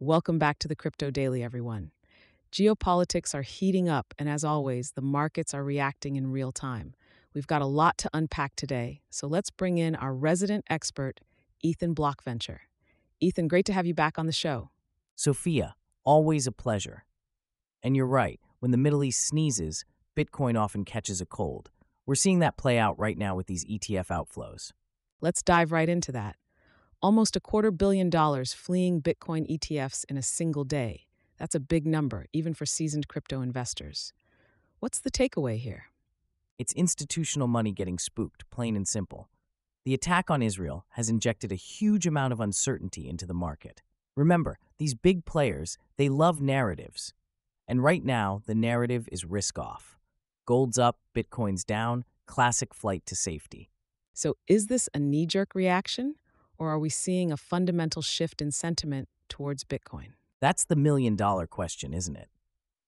Welcome back to the Crypto Daily, everyone. Geopolitics are heating up, and as always, the markets are reacting in real time. We've got a lot to unpack today, so let's bring in our resident expert, Ethan Blockventure. Ethan, great to have you back on the show. Sophia, always a pleasure. And you're right, when the Middle East sneezes, Bitcoin often catches a cold. We're seeing that play out right now with these ETF outflows. Let's dive right into that. Almost $250 million fleeing Bitcoin ETFs in a single day. That's a big number, even for seasoned crypto investors. What's the takeaway here? It's institutional money getting spooked, plain and simple. The attack on Israel has injected a huge amount of uncertainty into the market. Remember, these big players, they love narratives. And right now, the narrative is risk off. Gold's up, Bitcoin's down, classic flight to safety. So, is this a knee jerk reaction, or are we seeing a fundamental shift in sentiment towards Bitcoin? That's the million-dollar question, isn't it?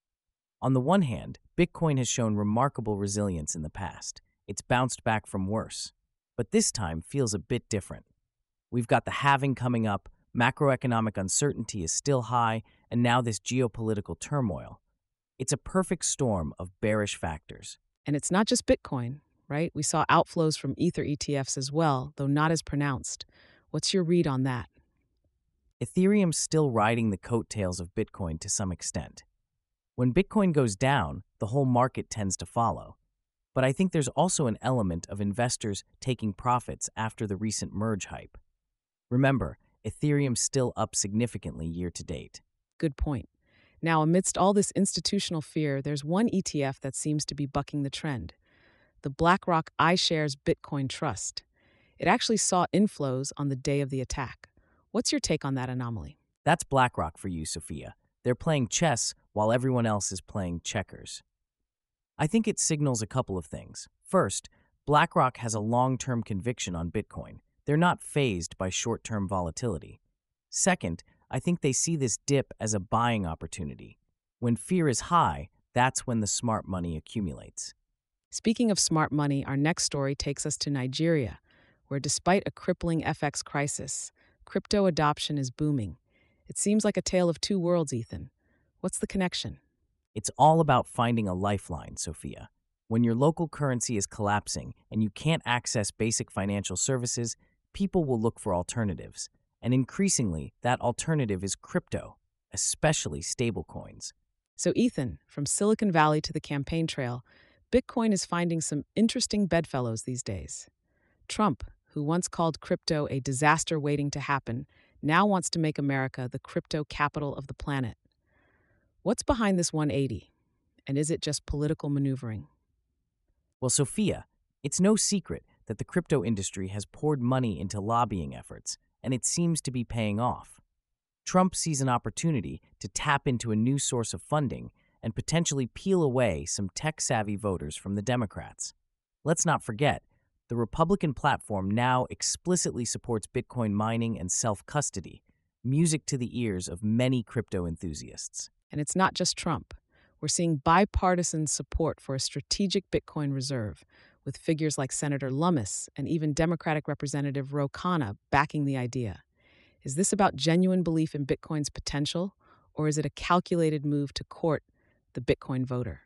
On the one hand, Bitcoin has shown remarkable resilience in the past. It's bounced back from worse. But this time feels a bit different. We've got the halving coming up, macroeconomic uncertainty is still high, and now this geopolitical turmoil. It's a perfect storm of bearish factors. And it's not just Bitcoin, right? We saw outflows from Ether ETFs as well, though not as pronounced. What's your read on that? Ethereum's still riding the coattails of Bitcoin to some extent. When Bitcoin goes down, the whole market tends to follow. But I think there's also an element of investors taking profits after the recent merge hype. Remember, Ethereum's still up significantly year to date. Good point. Now, amidst all this institutional fear, there's one ETF that seems to be bucking the trend: the BlackRock iShares Bitcoin Trust. It actually saw inflows on the day of the attack. What's your take on that anomaly? That's BlackRock for you, Sophia. They're playing chess while everyone else is playing checkers. I think it signals a couple of things. First, BlackRock has a long-term conviction on Bitcoin. They're not fazed by short-term volatility. Second, I think they see this dip as a buying opportunity. When fear is high, that's when the smart money accumulates. Speaking of smart money, our next story takes us to Nigeria, where despite a crippling FX crisis, crypto adoption is booming. It seems like a tale of two worlds, Ethan. What's the connection? It's all about finding a lifeline, Sophia. When your local currency is collapsing and you can't access basic financial services, people will look for alternatives. And increasingly, that alternative is crypto, especially stablecoins. So, Ethan, from Silicon Valley to the campaign trail, Bitcoin is finding some interesting bedfellows these days. Trump, who once called crypto a disaster waiting to happen, now wants to make America the crypto capital of the planet. What's behind this 180? And is it just political maneuvering? Well, Sophia, it's no secret that the crypto industry has poured money into lobbying efforts, and it seems to be paying off. Trump sees an opportunity to tap into a new source of funding and potentially peel away some tech-savvy voters from the Democrats. Let's not forget, the Republican platform now explicitly supports Bitcoin mining and self-custody, music to the ears of many crypto enthusiasts. And it's not just Trump. We're seeing bipartisan support for a strategic Bitcoin reserve, with figures like Senator Lummis and even Democratic Representative Ro Khanna backing the idea. Is this about genuine belief in Bitcoin's potential, or is it a calculated move to court the Bitcoin voter?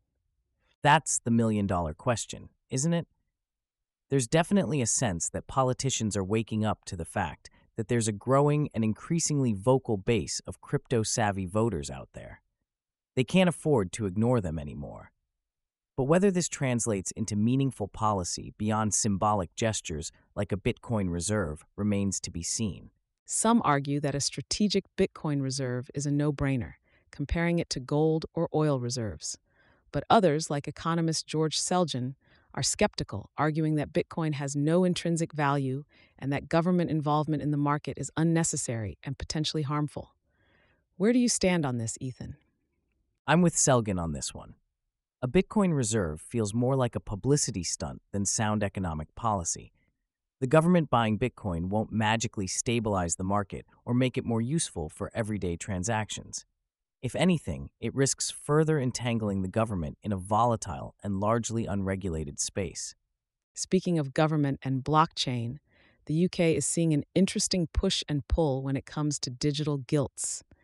That's the million-dollar question, isn't it? There's definitely a sense that politicians are waking up to the fact that there's a growing and increasingly vocal base of crypto-savvy voters out there. They can't afford to ignore them anymore. But whether this translates into meaningful policy beyond symbolic gestures like a Bitcoin reserve remains to be seen. Some argue that a strategic Bitcoin reserve is a no-brainer, comparing it to gold or oil reserves. But others, like economist George Selgin, are skeptical, arguing that Bitcoin has no intrinsic value and that government involvement in the market is unnecessary and potentially harmful. Where do you stand on this, Ethan? I'm with Selgin on this one. A Bitcoin reserve feels more like a publicity stunt than sound economic policy. The government buying Bitcoin won't magically stabilize the market or make it more useful for everyday transactions. If anything, it risks further entangling the government in a volatile and largely unregulated space. Speaking of government and blockchain, the UK is seeing an interesting push and pull when it comes to digital gilts.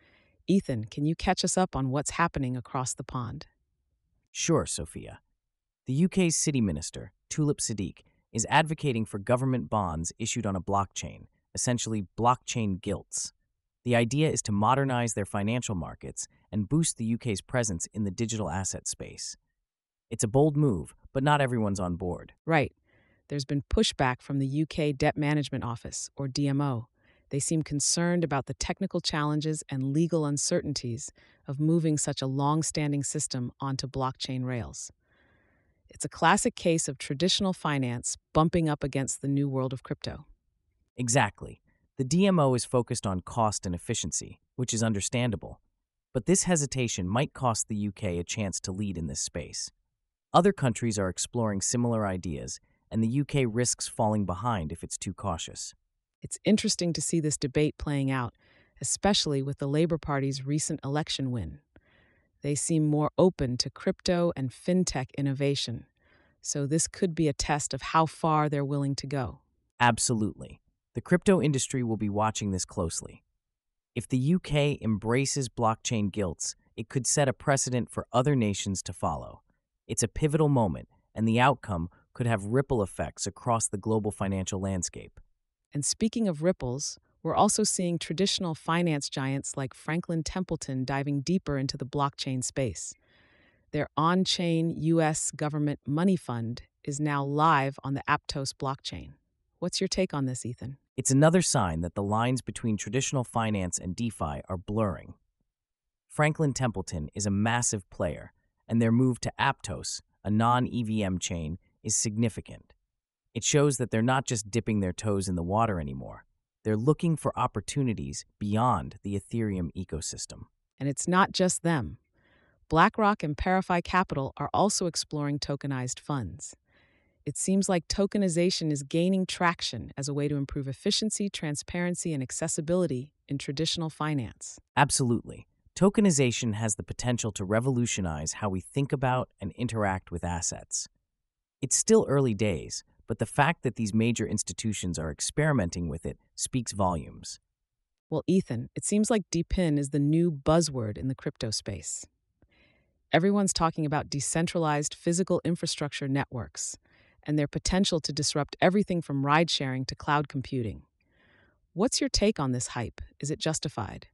Ethan, can you catch us up on what's happening across the pond? Sure, Sophia. The UK's City Minister, Tulip Siddiq, is advocating for government bonds issued on a blockchain, essentially blockchain gilts. The idea is to modernize their financial markets and boost the UK's presence in the digital asset space. It's a bold move, but not everyone's on board. Right. There's been pushback from the UK Debt Management Office, or DMO. They seem concerned about the technical challenges and legal uncertainties of moving such a long standing system onto blockchain rails. It's a classic case of traditional finance bumping up against the new world of crypto. Exactly. The DMO is focused on cost and efficiency, which is understandable. But this hesitation might cost the UK a chance to lead in this space. Other countries are exploring similar ideas, and the UK risks falling behind if it's too cautious. It's interesting to see this debate playing out, especially with the Labour Party's recent election win. They seem more open to crypto and fintech innovation, so this could be a test of how far they're willing to go. Absolutely. The crypto industry will be watching this closely. If the UK embraces blockchain gilts, it could set a precedent for other nations to follow. It's a pivotal moment, and the outcome could have ripple effects across the global financial landscape. And speaking of ripples, we're also seeing traditional finance giants like Franklin Templeton diving deeper into the blockchain space. Their on chain U.S. government money fund is now live on the Aptos blockchain. What's your take on this, Ethan? It's another sign that the lines between traditional finance and DeFi are blurring. Franklin Templeton is a massive player, and their move to Aptos, a non-EVM chain, is significant. It shows that they're not just dipping their toes in the water anymore. They're looking for opportunities beyond the Ethereum ecosystem. And it's not just them. BlackRock and Parify Capital are also exploring tokenized funds. It seems like tokenization is gaining traction as a way to improve efficiency, transparency, and accessibility in traditional finance. Absolutely. Tokenization has the potential to revolutionize how we think about and interact with assets. It's still early days, but the fact that these major institutions are experimenting with it speaks volumes. Well, Ethan, it seems like DePIN is the new buzzword in the crypto space. Everyone's talking about decentralized physical infrastructure networks and their potential to disrupt everything from ride sharing to cloud computing. What's your take on this hype? Is it justified?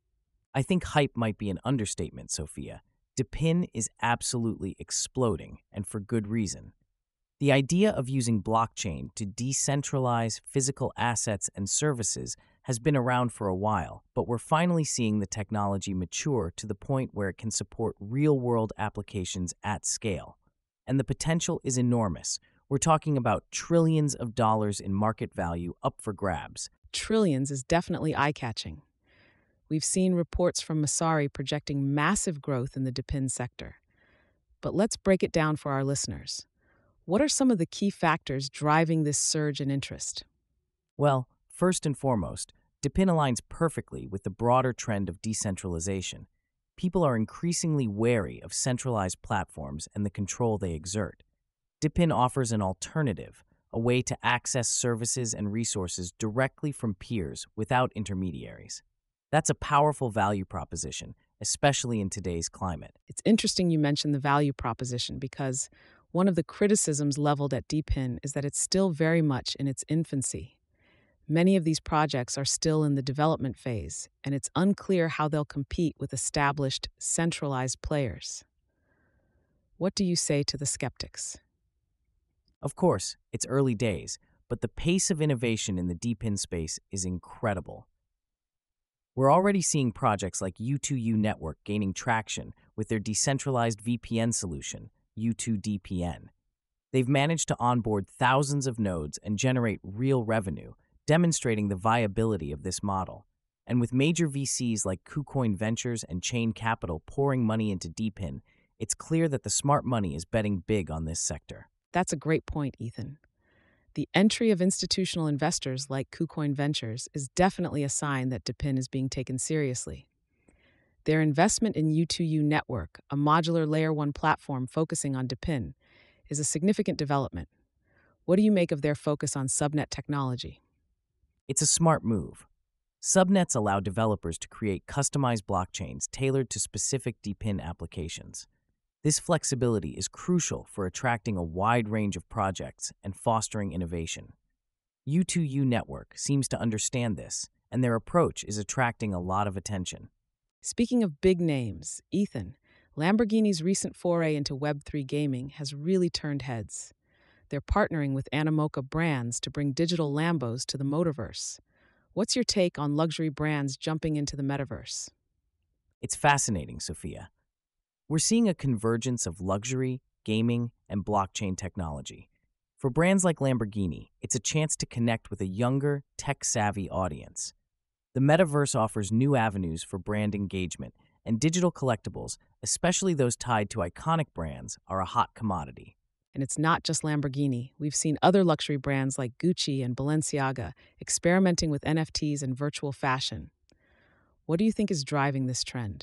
I think hype might be an understatement, Sophia. DePIN is absolutely exploding, and for good reason. The idea of using blockchain to decentralize physical assets and services has been around for a while, but we're finally seeing the technology mature to the point where it can support real-world applications at scale. And the potential is enormous. We're talking about trillions of dollars in market value up for grabs. Trillions is definitely eye-catching. We've seen reports from Masari projecting massive growth in the DePIN sector. But let's break it down for our listeners. What are some of the key factors driving this surge in interest? Well, first and foremost, DePIN aligns perfectly with the broader trend of decentralization. People are increasingly wary of centralized platforms and the control they exert. DePIN offers an alternative, a way to access services and resources directly from peers without intermediaries. That's a powerful value proposition, especially in today's climate. It's interesting you mentioned the value proposition because one of the criticisms leveled at DePIN is that it's still very much in its infancy. Many of these projects are still in the development phase, and it's unclear how they'll compete with established, centralized players. What do you say to the skeptics? Of course, it's early days, but the pace of innovation in the DePIN space is incredible. We're already seeing projects like U2U Network gaining traction with their decentralized VPN solution, U2DPN. They've managed to onboard thousands of nodes and generate real revenue, demonstrating the viability of this model. And with major VCs like KuCoin Ventures and Chain Capital pouring money into DePIN, it's clear that the smart money is betting big on this sector. That's a great point, Ethan. The entry of institutional investors like KuCoin Ventures is definitely a sign that DePIN is being taken seriously. Their investment in U2U Network, a modular Layer 1 platform focusing on DePIN, is a significant development. What do you make of their focus on subnet technology? It's a smart move. Subnets allow developers to create customized blockchains tailored to specific DePIN applications. This flexibility is crucial for attracting a wide range of projects and fostering innovation. U2U Network seems to understand this, and their approach is attracting a lot of attention. Speaking of big names, Ethan, Lamborghini's recent foray into Web3 gaming has really turned heads. They're partnering with Animoca Brands to bring digital Lambos to the motorverse. What's your take on luxury brands jumping into the metaverse? It's fascinating, Sophia. We're seeing a convergence of luxury, gaming, and blockchain technology. For brands like Lamborghini, it's a chance to connect with a younger, tech-savvy audience. The metaverse offers new avenues for brand engagement, and digital collectibles, especially those tied to iconic brands, are a hot commodity. And it's not just Lamborghini. We've seen other luxury brands like Gucci and Balenciaga experimenting with NFTs and virtual fashion. What do you think is driving this trend?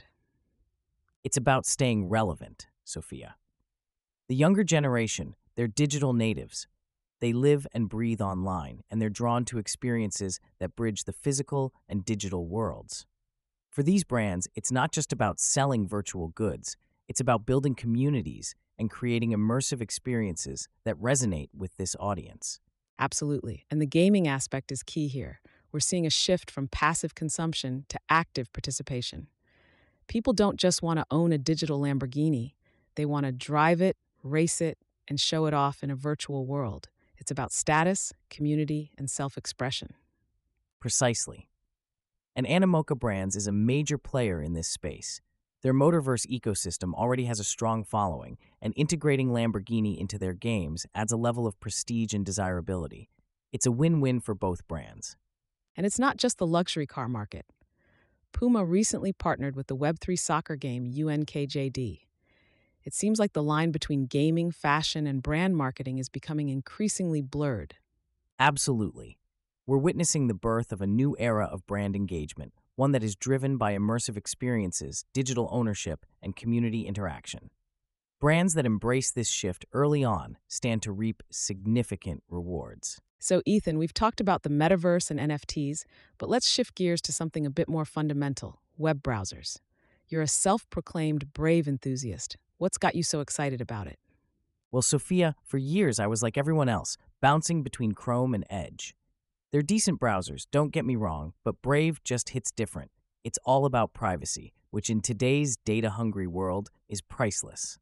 It's about staying relevant, Sophia. The younger generation, they're digital natives. They live and breathe online, and they're drawn to experiences that bridge the physical and digital worlds. For these brands, it's not just about selling virtual goods, it's about building communities and creating immersive experiences that resonate with this audience. Absolutely. And the gaming aspect is key here. We're seeing a shift from passive consumption to active participation. People don't just want to own a digital Lamborghini, they want to drive it, race it, and show it off in a virtual world. It's about status, community, and self expression. Precisely. And Animoca Brands is a major player in this space. Their Motorverse ecosystem already has a strong following, and integrating Lamborghini into their games adds a level of prestige and desirability. It's a win-win for both brands. And it's not just the luxury car market. Puma recently partnered with the Web3 soccer game UNKJD. It seems like the line between gaming, fashion, and brand marketing is becoming increasingly blurred. Absolutely. We're witnessing the birth of a new era of brand engagement, one that is driven by immersive experiences, digital ownership, and community interaction. Brands that embrace this shift early on stand to reap significant rewards. So, Ethan, we've talked about the metaverse and NFTs, but let's shift gears to something a bit more fundamental: web browsers. You're a self proclaimed Brave enthusiast. What's got you so excited about it? Well, Sophia, for years I was like everyone else, bouncing between Chrome and Edge. They're decent browsers, don't get me wrong, but Brave just hits different. It's all about privacy, which in today's data-hungry world is priceless.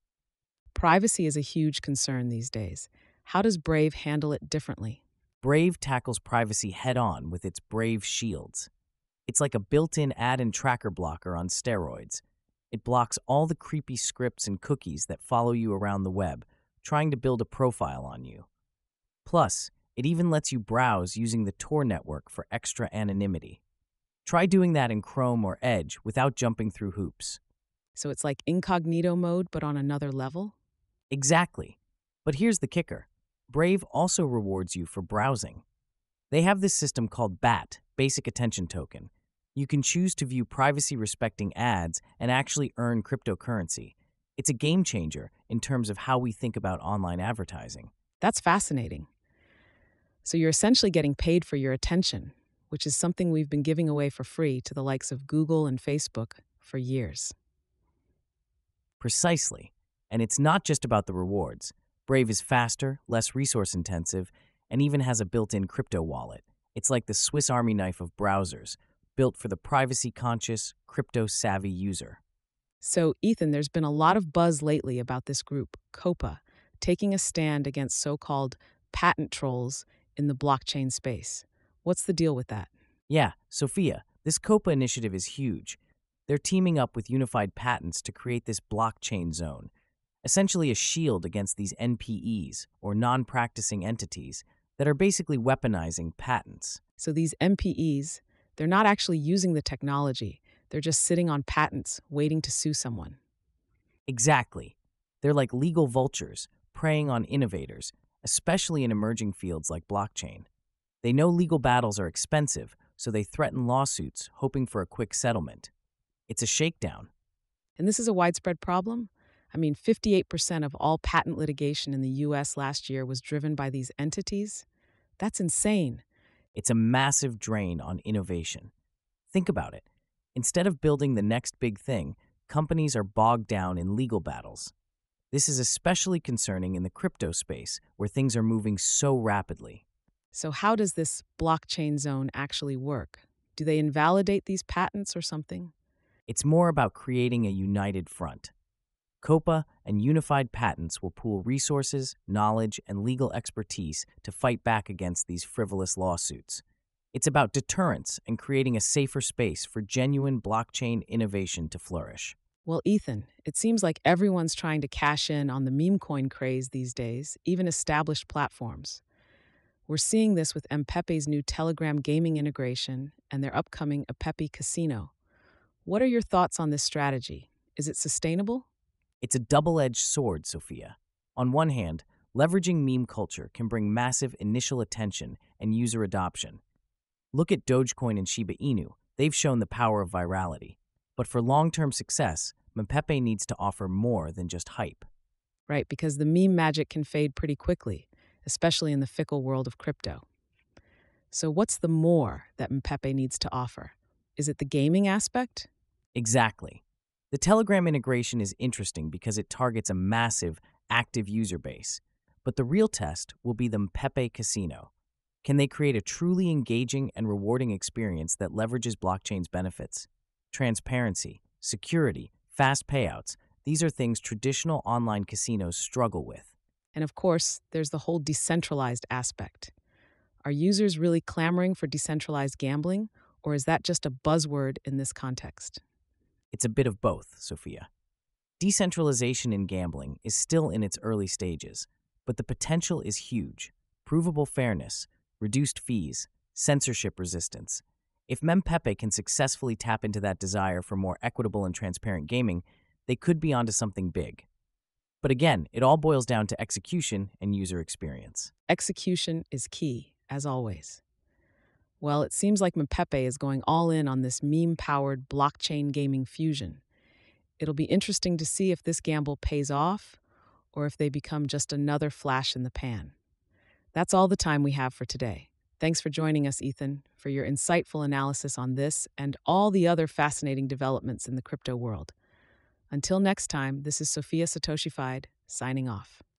Privacy is a huge concern these days. How does Brave handle it differently? Brave tackles privacy head-on with its Brave Shields. It's like a built-in ad and tracker blocker on steroids. It blocks all the creepy scripts and cookies that follow you around the web, trying to build a profile on you. Plus, it even lets you browse using the Tor network for extra anonymity. Try doing that in Chrome or Edge without jumping through hoops. So it's like incognito mode, but on another level? Exactly. But here's the kicker. Brave also rewards you for browsing. They have this system called BAT, Basic Attention Token. You can choose to view privacy-respecting ads and actually earn cryptocurrency. It's a game changer in terms of how we think about online advertising. That's fascinating. So you're essentially getting paid for your attention, which is something we've been giving away for free to the likes of Google and Facebook for years. Precisely. And it's not just about the rewards. Brave is faster, less resource-intensive, and even has a built-in crypto wallet. It's like the Swiss Army knife of browsers, built for the privacy-conscious, crypto-savvy user. So, Ethan, there's been a lot of buzz lately about this group, COPA, taking a stand against so-called patent trolls in the blockchain space. What's the deal with that? Yeah, Sophia, this COPA initiative is huge. They're teaming up with Unified Patents to create this blockchain zone, essentially a shield against these NPEs, or non-practicing entities, that are basically weaponizing patents. So these MPEs, they're not actually using the technology. They're just sitting on patents, waiting to sue someone. Exactly. They're like legal vultures, preying on innovators, especially in emerging fields like blockchain. They know legal battles are expensive, so they threaten lawsuits, hoping for a quick settlement. It's a shakedown. And this is a widespread problem? 58% of all patent litigation in the US last year was driven by these entities. That's insane. It's a massive drain on innovation. Think about it. Instead of building the next big thing, companies are bogged down in legal battles. This is especially concerning in the crypto space, where things are moving so rapidly. So, how does this blockchain zone actually work? Do they invalidate these patents or something? It's more about creating a united front. COPA and unified patents will pool resources, knowledge, and legal expertise to fight back against these frivolous lawsuits. It's about deterrence and creating a safer space for genuine blockchain innovation to flourish. Well, Ethan, it seems like everyone's trying to cash in on the meme coin craze these days, even established platforms. We're seeing this with Mpepe's new Telegram gaming integration and their upcoming Apepe Casino. What are your thoughts on this strategy? Is it sustainable? It's a double edged sword, Sophia. On one hand, leveraging meme culture can bring massive initial attention and user adoption. Look at Dogecoin and Shiba Inu, they've shown the power of virality. But for long term success, Mpepe needs to offer more than just hype. Right, because the meme magic can fade pretty quickly, especially in the fickle world of crypto. So, what's the more that Mpepe needs to offer? Is it the gaming aspect? Exactly. The Telegram integration is interesting because it targets a massive, active user base. But the real test will be the Mpepe Casino. Can they create a truly engaging and rewarding experience that leverages blockchain's benefits? Transparency, security, fast payouts, these are things traditional online casinos struggle with. And of course, there's the whole decentralized aspect. Are users really clamoring for decentralized gambling, or is that just a buzzword in this context? It's a bit of both, Sophia. Decentralization in gambling is still in its early stages, but the potential is huge. Provable fairness, reduced fees, censorship resistance. If Mempepe can successfully tap into that desire for more equitable and transparent gaming, they could be onto something big. But again, it all boils down to execution and user experience. Execution is key, as always. Well, it seems like Mpepe is going all in on this meme powered blockchain gaming fusion. It'll be interesting to see if this gamble pays off or if they become just another flash in the pan. That's all the time we have for today. Thanks for joining us, Ethan, for your insightful analysis on this and all the other fascinating developments in the crypto world. Until next time, this is Sophia Satoshi Fide, signing off.